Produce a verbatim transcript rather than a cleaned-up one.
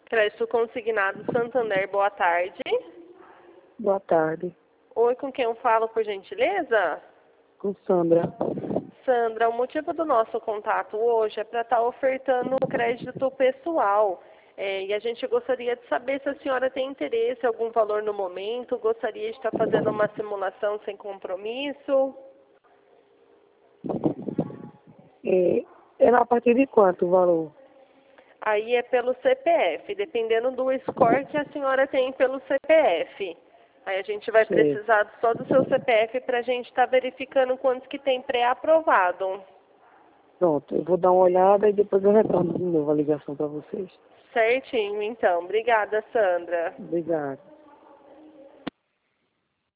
Crédito consignado Santander, boa tarde. Boa tarde. Oi, com quem eu falo, por gentileza? Com Sandra. Sandra, o motivo do nosso contato hoje é para estar ofertando crédito pessoal. É, e a gente gostaria de saber se a senhora tem interesse, algum valor no momento, gostaria de estar fazendo uma simulação sem compromisso. É, era a partir de quanto o valor? Aí é pelo C P F, dependendo do score que a senhora tem pelo C P F. Aí a gente vai Sim. precisar só do seu C P F para a gente estar verificando quantos que tem pré-aprovado. Pronto, eu vou dar uma olhada e depois eu retorno de novo a ligação para vocês. Certinho, então. Obrigada, Sandra. Obrigado.